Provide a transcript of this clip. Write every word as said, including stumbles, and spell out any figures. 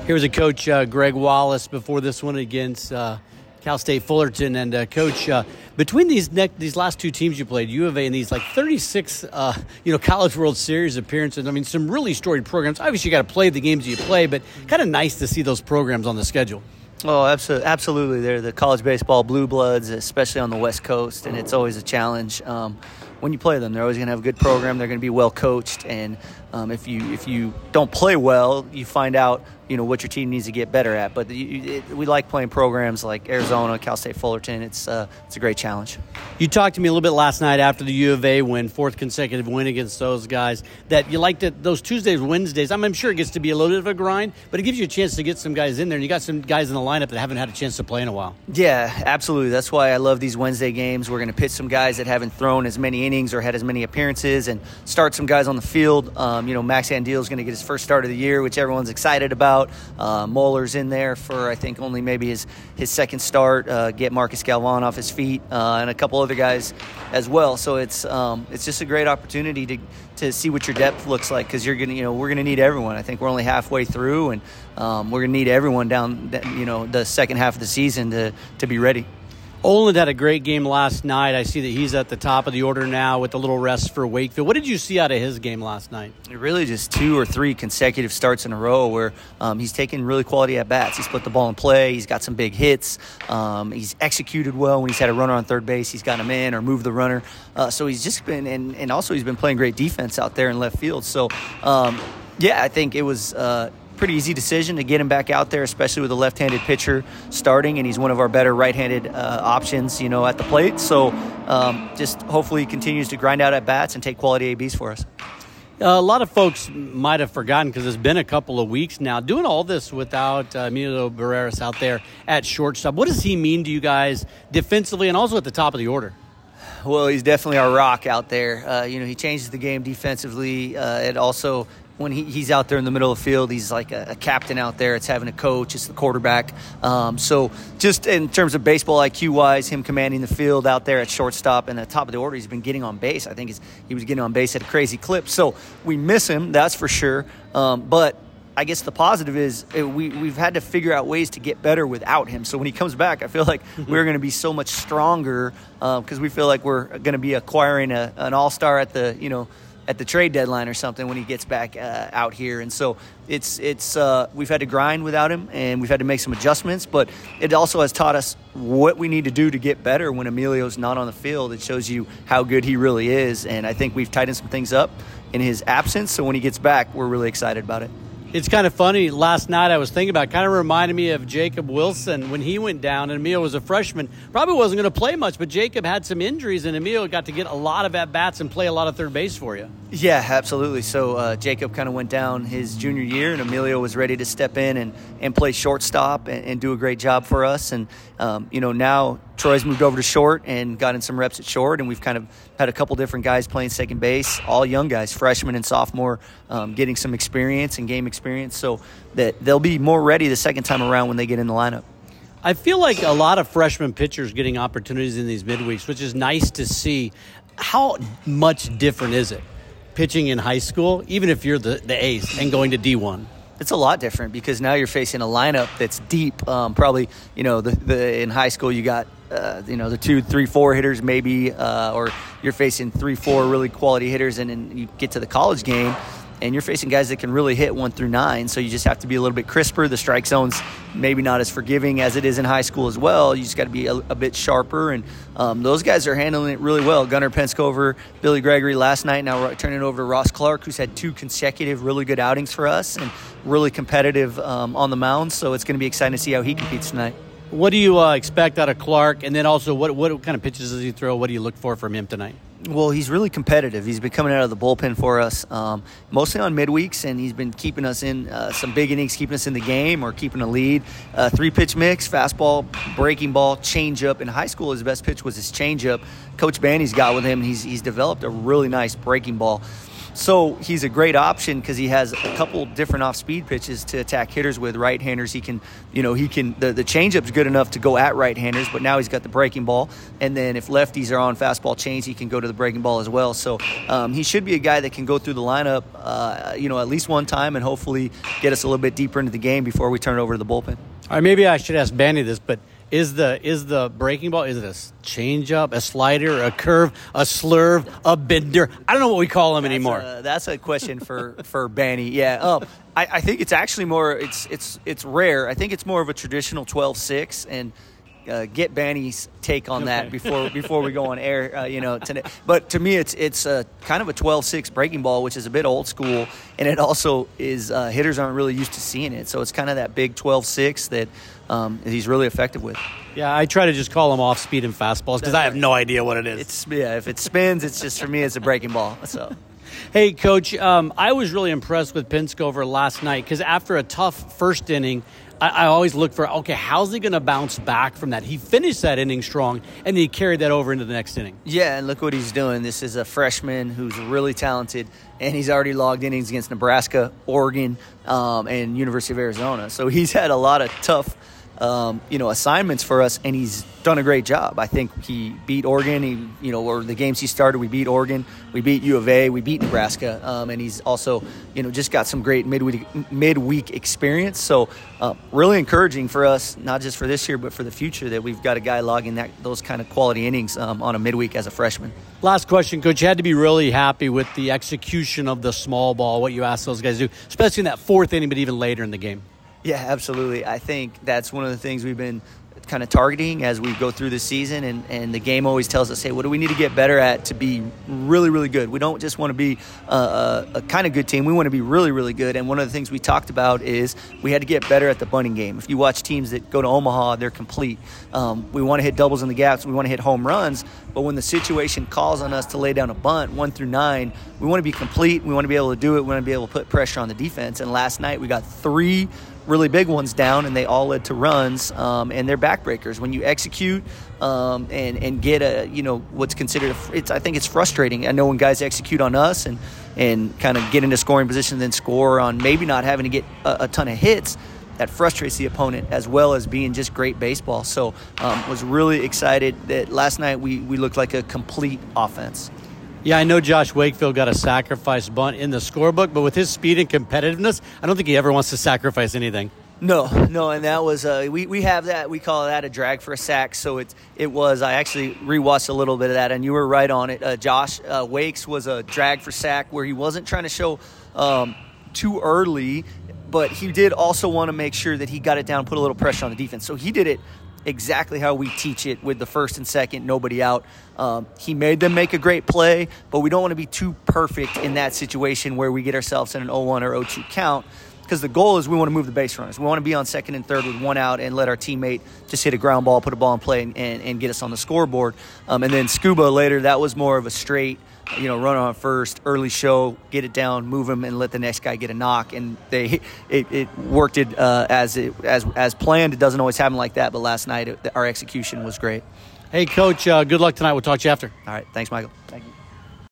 Here was a coach, uh, Greg Wallace, before this one against uh, Cal State Fullerton. And, uh, Coach, uh, between these ne- these last two teams you played, U of A and these, like, thirty-six, uh, you know, College World Series appearances, I mean, some really storied programs. Obviously, you got to play the games you play, but kind of nice to see those programs on the schedule. Oh, absolutely. Absolutely. They're the college baseball blue bloods, especially on the West Coast, and it's always a challenge. Um, when you play them, they're always going to have a good program. They're going to be well coached, and um, if you if you don't play well, you find out you know what your team needs to get better at. But you, it, we like playing programs like Arizona, Cal State Fullerton. It's uh, it's a great challenge. You talked to me a little bit last night after the U of A win, fourth consecutive win against those guys, that you liked it, those Tuesdays, Wednesdays. I'm, I'm sure it gets to be a little bit of a grind, but it gives you a chance to get some guys in there, and you got some guys in the lineup that haven't had a chance to play in a while. Yeah, absolutely. That's why I love these Wednesday games. We're going to pitch some guys that haven't thrown as many innings or had as many appearances and start some guys on the field. Um, you know, Max Andeal is going to get his first start of the year, which everyone's excited about. Uh, Moeller's in there for, I think, only maybe his, his second start. Uh, get Marcus Galvan off his feet uh, and a couple other guys as well. So it's um, it's just a great opportunity to to see what your depth looks like, because you're gonna you know we're gonna need everyone. I think we're only halfway through, and um, we're gonna need everyone down you know the second half of the season to to be ready. Oland had a great game last night. I see that he's at the top of the order now with a little rest for Wakefield. What did you see out of his game last night? Really just two or three consecutive starts in a row where um, he's taking really quality at-bats. He's put the ball in play. He's got some big hits. Um, he's executed well when he's had a runner on third base. He's got him in or moved the runner. Uh, so he's just been – and and also he's been playing great defense out there in left field. So, um, yeah, I think it was uh, – pretty easy decision to get him back out there, especially with a left-handed pitcher starting, and he's one of our better right-handed uh, options, you know, at the plate. So um, just hopefully he continues to grind out at bats and take quality A Bs for us. Uh, a lot of folks might have forgotten, because it's been a couple of weeks now, doing all this without uh, Emilio Barreras out there at shortstop. What does he mean to you guys defensively and also at the top of the order? Well, he's definitely our rock out there. Uh, you know, he changes the game defensively. Uh, it also When he, he's out there in the middle of the field, he's like a, a captain out there. It's having a coach. It's the quarterback. Um, so just in terms of baseball I Q-wise, him commanding the field out there at shortstop and at the top of the order, he's been getting on base. I think he's, he was getting on base at a crazy clip. So we miss him, that's for sure. Um, but I guess the positive is we, we've had to figure out ways to get better without him. So when he comes back, I feel like we're going to be so much stronger because um, we feel like we're going to be acquiring a, an all-star at the, you know, at the trade deadline or something when he gets back uh, out here. And so it's it's uh, we've had to grind without him, and we've had to make some adjustments, but it also has taught us what we need to do to get better when Emilio's not on the field. It shows you how good he really is, and I think we've tightened some things up in his absence, so when he gets back, we're really excited about it. It's kind of funny. Last night I was thinking about it, kind of reminded me of Jacob Wilson when he went down and Emilio was a freshman. Probably wasn't going to play much, but Jacob had some injuries and Emilio got to get a lot of at-bats and play a lot of third base for you. Yeah, absolutely. So uh, Jacob kind of went down his junior year, and Emilio was ready to step in and, and play shortstop and, and do a great job for us. And, um, you know, now Troy's moved over to short and gotten some reps at short, and we've kind of had a couple different guys playing second base, all young guys, freshman and sophomore, um, getting some experience and game experience so that they'll be more ready the second time around when they get in the lineup. I feel like a lot of freshman pitchers getting opportunities in these midweeks, which is nice to see. How much different is it pitching in high school, even if you're the, the ace, and going to D one? It's a lot different because now you're facing a lineup that's deep. Um, probably, you know, the, the in high school you got, uh, you know, the two, three, four hitters maybe, uh, or you're facing three, four really quality hitters, and then you get to the college game, and you're facing guys that can really hit one through nine. So you just have to be a little bit crisper. The strike zone's maybe not as forgiving as it is in high school as well. You just got to be a, a bit sharper. And um, those guys are handling it really well. Gunnar Penskover, Billy Gregory last night. Now we're turning it over to Ross Clark, who's had two consecutive really good outings for us and really competitive um, on the mound. So it's going to be exciting to see how he competes tonight. What do you uh, expect out of Clark? And then also, what, what kind of pitches does he throw? What do you look for from him tonight? Well, he's really competitive. He's been coming out of the bullpen for us, um, mostly on midweeks, and he's been keeping us in uh, some big innings, keeping us in the game or keeping a lead. Uh, three-pitch mix, fastball, breaking ball, changeup. In high school, his best pitch was his changeup. Coach Banny's got with him, and he's, he's developed a really nice breaking ball. so he's a great option because he has a couple different off-speed pitches to attack hitters with. Right-handers, he can, you know, he can. The, the changeup's good enough to go at right-handers, but now he's got the breaking ball. And then if lefties are on fastball chains, he can go to the breaking ball as well. So um, he should be a guy that can go through the lineup, uh, you know, at least one time and hopefully get us a little bit deeper into the game before we turn it over to the bullpen. All right, maybe I should ask Banny this, but is the is the breaking ball, is it a changeup, a slider, a curve, a slurve, a bender? I don't know what we call them that's anymore. A, that's a question for, for Banny. Yeah, um, I, I think it's actually more. It's it's it's rare. I think it's more of a traditional twelve six, and uh, get Banny's take on that okay. before before we go on air. Uh, you know, today. But to me, it's it's a kind of a twelve six breaking ball, which is a bit old school, and it also is uh, hitters aren't really used to seeing it. So it's kind of that big twelve six that. Um, he's really effective with. Yeah, I try to just call them off speed and fastballs because I have no idea what it is. It's yeah, if it spins, it's just for me, it's a breaking ball. So, hey, Coach, um, I was really impressed with Pinskover last night because after a tough first inning, I, I always look for okay, how's he going to bounce back from that? He finished that inning strong, and he carried that over into the next inning. Yeah, and look what he's doing. This is a freshman who's really talented, and he's already logged innings against Nebraska, Oregon, um, and University of Arizona. So he's had a lot of tough. Um, you know, assignments for us, and he's done a great job. I think he beat Oregon. He, you know, or the games he started, we beat Oregon, we beat U of A, we beat Nebraska, um, and he's also, you know, just got some great midweek midweek experience. So, uh, really encouraging for us, not just for this year, but for the future, that we've got a guy logging that those kind of quality innings um, on a midweek as a freshman. Last question, Coach. You had to be really happy with the execution of the small ball, what you asked those guys to do, especially in that fourth inning, but even later in the game. Yeah, absolutely. I think that's one of the things we've been kind of targeting as we go through the season, and, and the game always tells us, hey, what do we need to get better at to be really, really good? We don't just want to be a, a, a kind of good team. We want to be really, really good. And one of the things we talked about is we had to get better at the bunting game. If you watch teams that go to Omaha, they're complete. Um, we want to hit doubles in the gaps. We want to hit home runs. But when the situation calls on us to lay down a bunt, one through nine, we want to be complete. We want to be able to do it. We want to be able to put pressure on the defense. And last night we got three really big ones down, and they all led to runs, um, and they're backbreakers. When you execute um, and and get a, you know, what's considered, a, it's I think it's frustrating. I know when guys execute on us and and kind of get into scoring position and then score on maybe not having to get a, a ton of hits, that frustrates the opponent as well as being just great baseball. So um, was really excited that last night we, we looked like a complete offense. Yeah, I know Josh Wakefield got a sacrifice bunt in the scorebook, but with his speed and competitiveness, I don't think he ever wants to sacrifice anything. No, no, and that was uh, we we have that, we call that a drag for a sack. So it it was. I actually rewatched a little bit of that, and you were right on it. Uh, Josh uh, Wakes was a drag for sack where he wasn't trying to show um, too early, but he did also want to make sure that he got it down, put a little pressure on the defense. So he did it exactly how we teach it, with the first and second, nobody out. Um, he made them make a great play, but we don't want to be too perfect in that situation where we get ourselves in an oh one or oh two count, because the goal is we want to move the base runners. We want to be on second and third with one out and let our teammate just hit a ground ball, put a ball in play, and, and, and get us on the scoreboard. Um, and then Scuba later, that was more of a straight, you know, run on first, early show, get it down, move him, and let the next guy get a knock. And they it, it worked it uh, as it as as planned. It doesn't always happen like that, but last night it, our execution was great. Hey, Coach, uh, good luck tonight. We'll talk to you after. All right, thanks, Michael. Thank you.